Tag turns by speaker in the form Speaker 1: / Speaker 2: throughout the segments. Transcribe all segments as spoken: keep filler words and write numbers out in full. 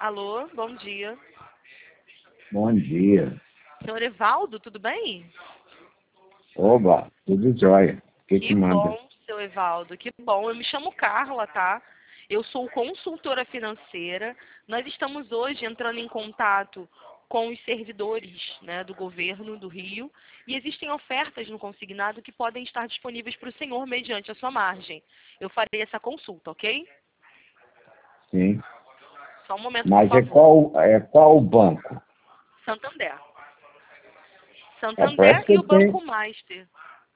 Speaker 1: Alô, bom dia.
Speaker 2: Bom dia.
Speaker 1: Senhor Evaldo, tudo bem?
Speaker 2: Oba, tudo jóia. O que
Speaker 1: Que
Speaker 2: que manda?
Speaker 1: bom, seu Evaldo, que bom. Eu me chamo Carla, tá? Eu sou consultora financeira. Nós estamos hoje entrando em contato com os servidores, né, do governo do Rio e existem ofertas no consignado que podem estar disponíveis para o senhor mediante a sua margem. Eu farei essa consulta, ok?
Speaker 2: Sim.
Speaker 1: Só um momento, por
Speaker 2: Mas é
Speaker 1: favor.
Speaker 2: qual, é qual o banco?
Speaker 1: Santander.
Speaker 2: É,
Speaker 1: Santander
Speaker 2: parece que
Speaker 1: e
Speaker 2: eu
Speaker 1: o
Speaker 2: tenho.
Speaker 1: Banco Master.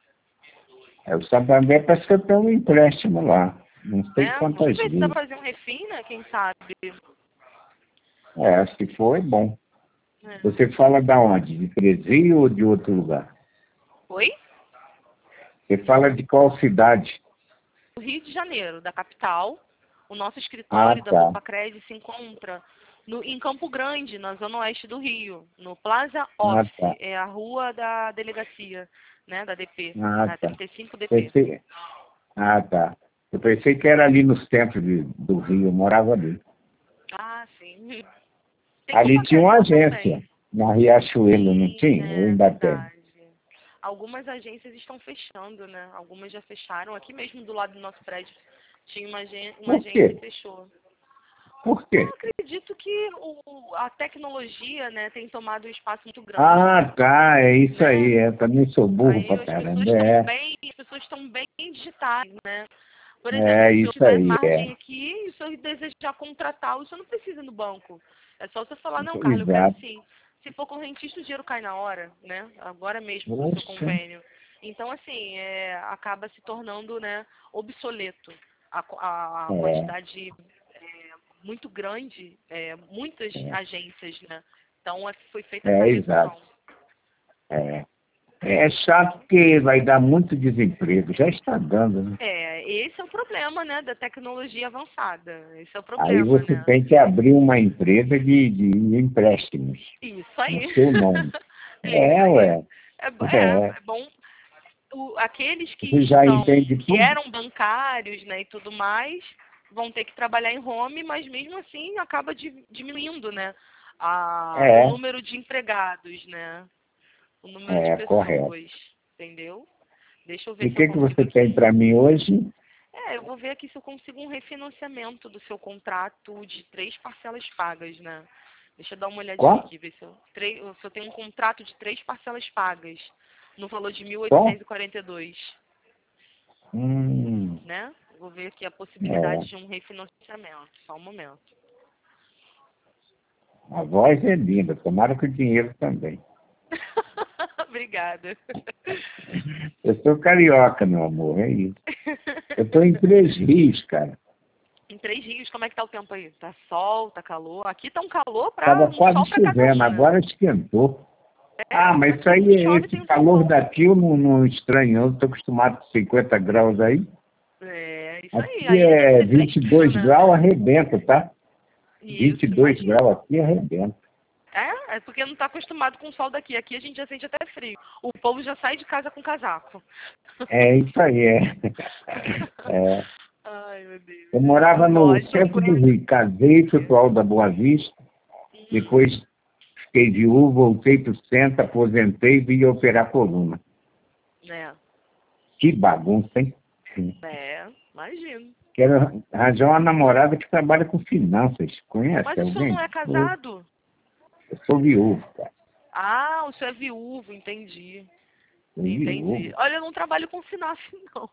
Speaker 2: É, o Santander parece que eu tenho um empréstimo lá. Não sei
Speaker 1: É, vamos
Speaker 2: quantas
Speaker 1: ver se dá
Speaker 2: vezes.
Speaker 1: pra fazer um refim, né? Quem sabe?
Speaker 2: É, se for, é bom.
Speaker 1: É.
Speaker 2: Você fala da onde? De Presídio ou de outro lugar?
Speaker 1: Oi?
Speaker 2: Você fala de qual cidade?
Speaker 1: Do Rio de Janeiro, da capital. O nosso
Speaker 2: Ah,
Speaker 1: escritório da
Speaker 2: tá.
Speaker 1: Bopacred se encontra no, em Campo Grande, na zona oeste do Rio, no Plaza
Speaker 2: Ah,
Speaker 1: Office,
Speaker 2: tá.
Speaker 1: é a rua da delegacia, né, da D P,
Speaker 2: Ah,
Speaker 1: na
Speaker 2: tá.
Speaker 1: trinta e cinco D P.
Speaker 2: Pensei... Ah, tá. Eu pensei que era ali no centro de, do Rio, eu morava ali.
Speaker 1: Ah, sim. Tem
Speaker 2: Ali tinha uma
Speaker 1: Copacabana
Speaker 2: agência,
Speaker 1: também.
Speaker 2: na Riachuelo, não
Speaker 1: Sim,
Speaker 2: tinha? Ou
Speaker 1: é
Speaker 2: ainda tem?
Speaker 1: verdade. Algumas agências estão fechando, né? Algumas já fecharam. Aqui mesmo do lado do nosso prédio tinha uma, agen- uma
Speaker 2: Por
Speaker 1: agência e
Speaker 2: quê?
Speaker 1: fechou.
Speaker 2: Por
Speaker 1: Eu
Speaker 2: quê?
Speaker 1: acredito que o, a tecnologia, né, tem tomado um espaço muito grande,
Speaker 2: Ah, tá, é isso
Speaker 1: né?
Speaker 2: aí. Eu também sou burro
Speaker 1: Aí
Speaker 2: pra
Speaker 1: as pessoas
Speaker 2: caramba.
Speaker 1: estão
Speaker 2: É,
Speaker 1: bem, as pessoas estão bem digitais, né? Por exemplo,
Speaker 2: é
Speaker 1: se eu
Speaker 2: isso
Speaker 1: tiver
Speaker 2: aí,
Speaker 1: margem
Speaker 2: é.
Speaker 1: aqui e se eu desejar contratar, você não precisa ir no banco. É só você falar, não, Carla, eu quero
Speaker 2: Exato.
Speaker 1: sim. Se for correntista, o dinheiro cai na hora, né? Agora mesmo com o seu
Speaker 2: Poxa,
Speaker 1: convênio. Então, assim, é, acaba se tornando, né, obsoleto a, co- a, a
Speaker 2: é,
Speaker 1: quantidade é, muito grande, é, muitas
Speaker 2: é,
Speaker 1: agências, né? Então, é- foi feita essa
Speaker 2: é exato.
Speaker 1: redução.
Speaker 2: É. É chato porque vai dar muito desemprego. Já está dando, né?
Speaker 1: É, esse é o problema, né, da tecnologia avançada. Esse é o
Speaker 2: Aí
Speaker 1: problema,
Speaker 2: você
Speaker 1: né?
Speaker 2: tem que abrir uma empresa de, de empréstimos,
Speaker 1: Isso
Speaker 2: no
Speaker 1: aí.
Speaker 2: seu nome.
Speaker 1: É isso
Speaker 2: É,
Speaker 1: aí.
Speaker 2: ué.
Speaker 1: É, bo- é,
Speaker 2: É.
Speaker 1: é bom. O- aqueles
Speaker 2: Você
Speaker 1: que
Speaker 2: já
Speaker 1: são,
Speaker 2: entende
Speaker 1: que
Speaker 2: tudo?
Speaker 1: eram bancários, né, e tudo mais, vão ter que trabalhar em home, mas mesmo assim acaba di- diminuindo, né, a, o
Speaker 2: É,
Speaker 1: número de empregados, né, o número de
Speaker 2: é, correto.
Speaker 1: pessoas, entendeu? Deixa eu
Speaker 2: E
Speaker 1: ver
Speaker 2: o
Speaker 1: se eu
Speaker 2: que, que
Speaker 1: consigo
Speaker 2: você tem
Speaker 1: aqui.
Speaker 2: para mim hoje?
Speaker 1: É, eu vou ver aqui se eu consigo um refinanciamento do seu contrato de três parcelas pagas, né? Deixa eu dar uma olhadinha
Speaker 2: Qual?
Speaker 1: aqui, ver se eu, tre- se eu tenho um contrato de três parcelas pagas, no valor de mil
Speaker 2: Qual?
Speaker 1: oitocentos e quarenta e dois,
Speaker 2: Hum,
Speaker 1: né? Vou ver aqui a
Speaker 2: é.
Speaker 1: possibilidade de um refinanciamento. Só um momento.
Speaker 2: A voz é linda, tomara que o dinheiro também.
Speaker 1: Obrigada.
Speaker 2: Eu sou carioca, meu amor, é isso. Eu estou em Três Rios, cara.
Speaker 1: Em Três Rios, como é que tá o tempo aí? Tá sol, tá calor? Aqui tá um calor pra
Speaker 2: Estava
Speaker 1: um
Speaker 2: quase
Speaker 1: sol pra cada
Speaker 2: chovendo,
Speaker 1: um, né?
Speaker 2: agora esquentou. Ah,
Speaker 1: É,
Speaker 2: mas isso
Speaker 1: aqui
Speaker 2: aí,
Speaker 1: quando chove
Speaker 2: esse
Speaker 1: tem um
Speaker 2: calor
Speaker 1: solzão.
Speaker 2: daqui eu não, não estranho, eu estou acostumado com cinquenta graus aí.
Speaker 1: É, isso aí.
Speaker 2: Aqui
Speaker 1: Aí deve
Speaker 2: é
Speaker 1: ser
Speaker 2: vinte e
Speaker 1: fresquinho,
Speaker 2: dois
Speaker 1: né?
Speaker 2: graus, arrebenta, tá? Vinte e
Speaker 1: Isso,
Speaker 2: dois
Speaker 1: imagino.
Speaker 2: graus aqui, arrebenta.
Speaker 1: É, é porque não tá acostumado com o sol daqui. Aqui a gente já sente até frio. O povo já sai de casa com casaco.
Speaker 2: É isso aí, é. É.
Speaker 1: Ai, meu Deus.
Speaker 2: Eu morava
Speaker 1: Ó,
Speaker 2: no
Speaker 1: deixa eu
Speaker 2: centro
Speaker 1: ver
Speaker 2: do Rio,
Speaker 1: aqui.
Speaker 2: casei, fui para o Alto da Boa Vista,
Speaker 1: Uhum.
Speaker 2: depois fiquei viúvo, voltei para o centro, aposentei e vim operar coluna.
Speaker 1: É,
Speaker 2: Que bagunça, hein?
Speaker 1: é, imagino.
Speaker 2: Quero arranjar uma namorada que trabalha com finanças.
Speaker 1: Mas
Speaker 2: Conhece
Speaker 1: o senhor não
Speaker 2: alguém?
Speaker 1: é
Speaker 2: Eu,
Speaker 1: casado?
Speaker 2: eu sou viúvo, cara.
Speaker 1: Ah, o senhor é viúvo, entendi.
Speaker 2: Sou
Speaker 1: Entendi.
Speaker 2: viúvo.
Speaker 1: Olha, eu não trabalho com Sinaf, não.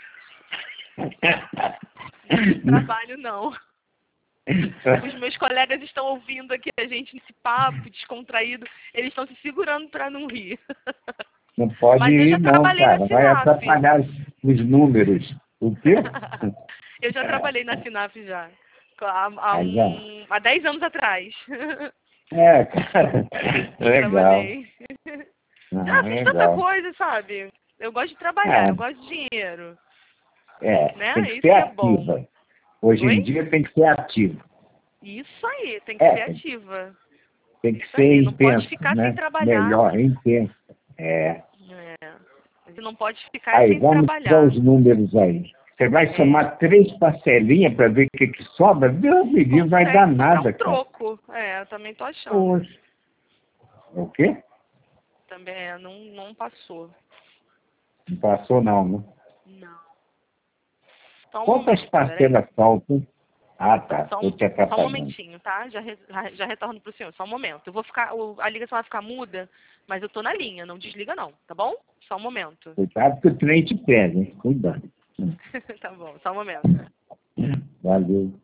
Speaker 1: Não trabalho, não. Os meus colegas estão ouvindo aqui a gente nesse papo descontraído. Eles estão se segurando para não rir.
Speaker 2: Não pode
Speaker 1: Mas eu
Speaker 2: ir,
Speaker 1: já
Speaker 2: não,
Speaker 1: trabalhei na
Speaker 2: cara. Vai
Speaker 1: Sinaf.
Speaker 2: atrapalhar os números. O quê?
Speaker 1: Eu já trabalhei na Sinaf já. Há, há,
Speaker 2: Aí já.
Speaker 1: um, há dez anos atrás.
Speaker 2: É, cara.
Speaker 1: Eu
Speaker 2: Legal.
Speaker 1: trabalhei.
Speaker 2: Ah,
Speaker 1: Já fiz tanta
Speaker 2: legal.
Speaker 1: coisa, sabe? Eu gosto de trabalhar, eu
Speaker 2: É,
Speaker 1: gosto de dinheiro.
Speaker 2: é, tem
Speaker 1: Né?
Speaker 2: que
Speaker 1: Isso
Speaker 2: ser
Speaker 1: que é bom.
Speaker 2: ativa. Hoje
Speaker 1: Oi?
Speaker 2: em dia tem que ser ativo.
Speaker 1: Isso aí, tem que
Speaker 2: É,
Speaker 1: ser
Speaker 2: tem,
Speaker 1: ativa.
Speaker 2: tem que
Speaker 1: Isso
Speaker 2: ser
Speaker 1: aí, não pode
Speaker 2: intenso,
Speaker 1: ficar sem
Speaker 2: né?
Speaker 1: trabalhar.
Speaker 2: Melhor, intenso. É.
Speaker 1: É. Você não pode ficar
Speaker 2: Aí,
Speaker 1: sem
Speaker 2: vamos
Speaker 1: trabalhar.
Speaker 2: aos números aí. Você vai somar três parcelinhas para ver o que, que sobra? Deus me livre, vai dar nada,
Speaker 1: um troco. É, eu também tô achando.
Speaker 2: Poxa. O quê?
Speaker 1: Também é, não, não passou.
Speaker 2: Não passou não, né?
Speaker 1: Não. Só um
Speaker 2: Quantas
Speaker 1: momento,
Speaker 2: parcelas faltam? Ah, tá.
Speaker 1: Só
Speaker 2: Estou
Speaker 1: um,
Speaker 2: te
Speaker 1: só um
Speaker 2: atrapalhando.
Speaker 1: momentinho, tá? Já, re- já, já retorno pro senhor. Só um momento. Eu vou ficar, o- a ligação vai ficar muda, mas eu tô na linha, não desliga não, tá bom? Só um momento.
Speaker 2: Cuidado que o trem te pega, hein? Cuidado.
Speaker 1: Tá bom, só um momento.
Speaker 2: Valeu.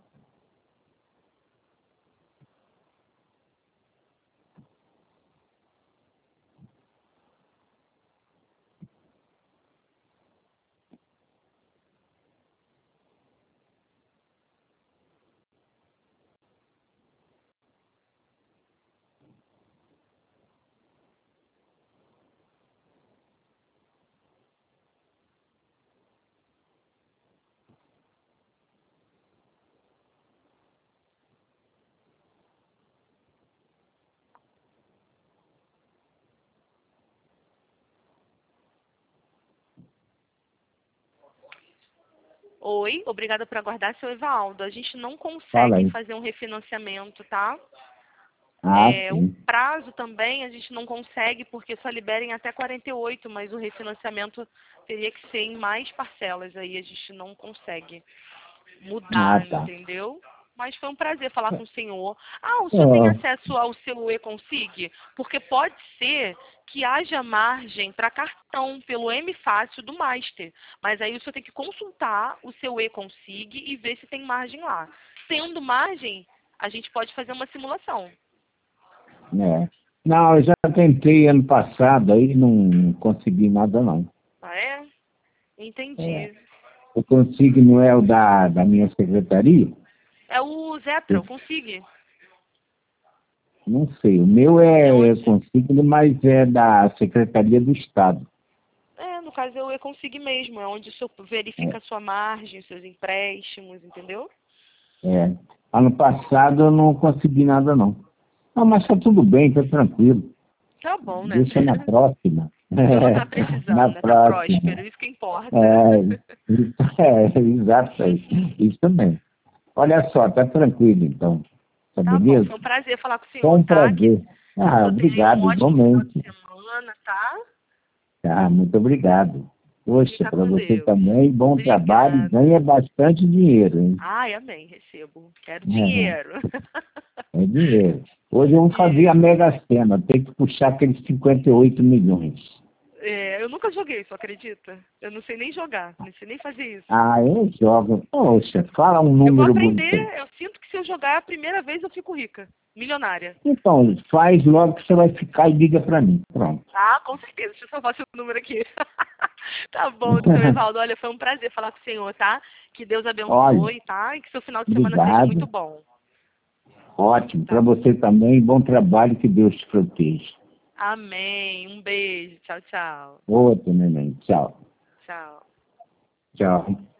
Speaker 1: Oi, obrigada por aguardar, seu Evaldo. A gente não
Speaker 2: Fala
Speaker 1: consegue
Speaker 2: aí.
Speaker 1: fazer um refinanciamento, tá?
Speaker 2: Ah,
Speaker 1: É, o
Speaker 2: sim.
Speaker 1: prazo também a gente não consegue porque só liberem até quarenta e oito, mas o refinanciamento teria que ser em mais parcelas, aí a gente não consegue
Speaker 2: Ah,
Speaker 1: mudar,
Speaker 2: tá.
Speaker 1: entendeu? Mas foi um prazer falar com o senhor. Ah, o senhor tem
Speaker 2: Ah,
Speaker 1: acesso ao seu e-consig? Porque pode ser que haja margem para cartão pelo M Fácil do Master. Mas aí o senhor tem que consultar o seu e-consig e ver se tem margem lá. Tendo margem, a gente pode fazer uma simulação.
Speaker 2: é. Não, eu já tentei ano passado, aí não consegui nada, não.
Speaker 1: Ah, é?
Speaker 2: É.
Speaker 1: Entendi.
Speaker 2: O consigo não é o da, da minha secretaria?
Speaker 1: É o Zetra, eu consigo.
Speaker 2: Não sei. O meu
Speaker 1: É
Speaker 2: é, é
Speaker 1: onde?
Speaker 2: consigo, mas é da Secretaria do Estado.
Speaker 1: É, no caso eu consigo mesmo, é onde o senhor verifica a sua margem, os seus empréstimos, entendeu?
Speaker 2: É. Ano passado eu não consegui nada, não. Não, mas tá tudo bem, tá tranquilo.
Speaker 1: Tá bom, né?
Speaker 2: Deixa na próxima.
Speaker 1: O senhor não tá
Speaker 2: Na
Speaker 1: precisando, né? Tá
Speaker 2: próxima.
Speaker 1: próspero, isso que importa.
Speaker 2: É, isso, é, exato. Isso também. Olha só, tá tranquilo então. Tá
Speaker 1: Tá bom,
Speaker 2: beleza?
Speaker 1: foi um prazer falar com o
Speaker 2: Foi
Speaker 1: senhor,
Speaker 2: um
Speaker 1: tá? Que,
Speaker 2: prazer.
Speaker 1: que o
Speaker 2: Ah,
Speaker 1: senhor tenha aí um
Speaker 2: obrigado,
Speaker 1: ótimo final de
Speaker 2: igualmente.
Speaker 1: semana, tá?
Speaker 2: Tá, muito obrigado. Poxa,
Speaker 1: Fica
Speaker 2: para
Speaker 1: com
Speaker 2: você
Speaker 1: Deus.
Speaker 2: também, bom trabalho e
Speaker 1: Obrigada.
Speaker 2: ganha bastante dinheiro, hein?
Speaker 1: Ai, amém, recebo. Quero dinheiro.
Speaker 2: É dinheiro. Hoje eu vou fazer a
Speaker 1: Isso.
Speaker 2: Mega Sena, tem que puxar aqueles cinquenta e oito milhões.
Speaker 1: É, eu nunca joguei, você acredita? Eu não sei nem jogar, não sei nem fazer isso.
Speaker 2: Ah, eu jogo. Poxa, fala um
Speaker 1: Eu vou
Speaker 2: número bonito aí.
Speaker 1: aprender, eu sinto que se eu jogar a primeira vez eu fico rica, milionária.
Speaker 2: Então, faz logo que você vai ficar e liga para mim. Pronto.
Speaker 1: Ah, com certeza, deixa eu salvar seu número aqui. Tá bom, doutor Evaldo, olha, foi um prazer falar com o senhor, tá? Que Deus
Speaker 2: Olha,
Speaker 1: abençoe, tá? E que seu final de semana seja muito
Speaker 2: obrigado.
Speaker 1: bom.
Speaker 2: Ótimo. Para
Speaker 1: Tá?
Speaker 2: você também, bom trabalho, que Deus te proteja.
Speaker 1: Amém, um beijo, tchau, tchau.
Speaker 2: Outro, neném. Tchau.
Speaker 1: Tchau.
Speaker 2: Tchau.